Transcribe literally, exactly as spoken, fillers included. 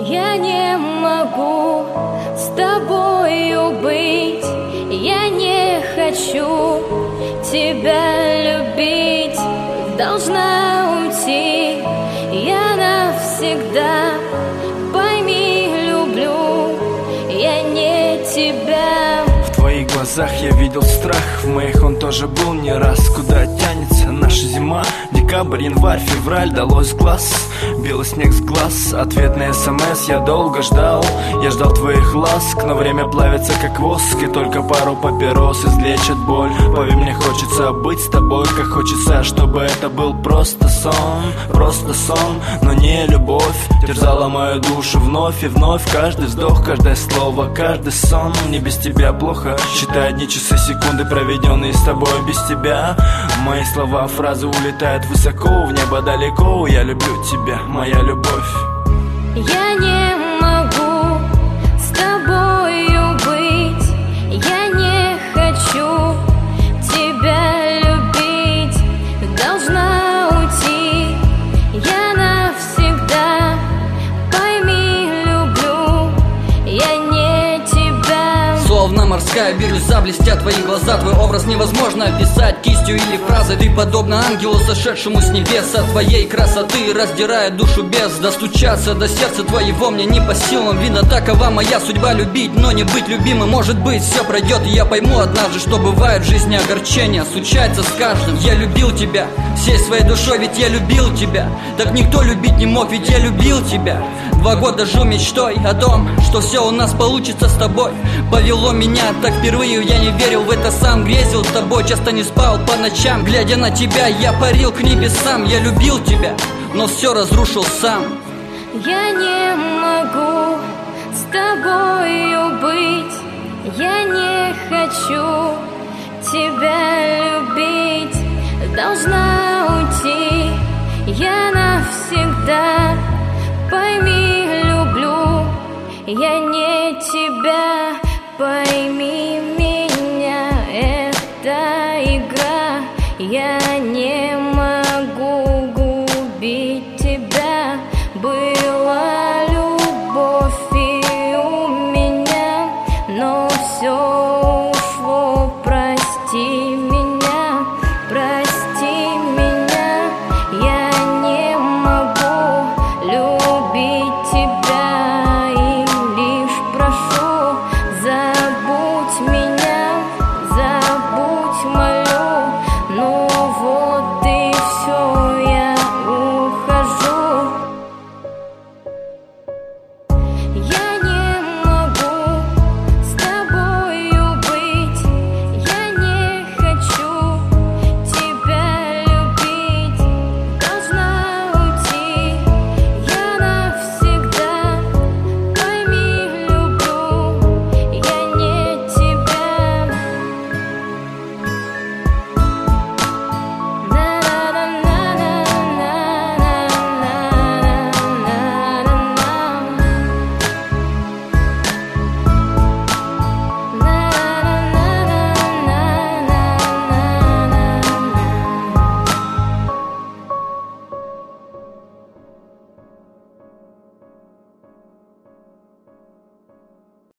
Я не могу с тобою быть, я не хочу тебя любить. Должна уйти я навсегда, пойми, люблю я не тебя. В твоих глазах я видел страх, в моих он тоже был не раз. Куда тянется наша зима? Декабрь, январь, февраль, далось в глаз. Белый снег с глаз, ответ на смс я долго ждал. Я ждал твоих ласк, но время плавится как воск, и только пару папирос излечит боль. Поверь, мне хочется быть с тобой, как хочется, чтобы это был просто сон. Просто сон, но не любовь терзала мою душу вновь и вновь. Каждый вздох, каждое слово, каждый сон. Мне без тебя плохо, считай дни, часы, секунды, проведенные с тобой без тебя. Мои слова, фразы улетают высоко, в небо далеко. Я люблю тебя, моя любовь. Я не могу с тобою быть, я не хочу тебя любить. Должна уйти я навсегда, пойми, люблю я не тебя. Словно морская бирюза блестят твои глаза, твой образ невозможно описать кистью или фразой. Ты подобно ангелу, сошедшему с небес, от твоей красоты раздирает душу без. Достучаться до сердца твоего мне не по силам. Видно, такова моя судьба — любить, но не быть любимым. Может быть, все пройдет, и я пойму однажды, что бывает в жизни огорчения, случается с каждым. Я любил тебя всей своей душой, ведь я любил тебя. Так никто любить не мог, ведь я любил тебя. Два года жил мечтой о том, что все у нас получится с тобой. Повело меня так впервые, я не верил в это сам. Грезил с тобой, часто не спал по ночам. Глядя на тебя, я парил к небесам. Я любил тебя, но все разрушил сам. Я не могу с тобою быть, я не хочу тебя любить. Должна уйти я навсегда, пойми, люблю я не тебя. Пойми меня, это игра, я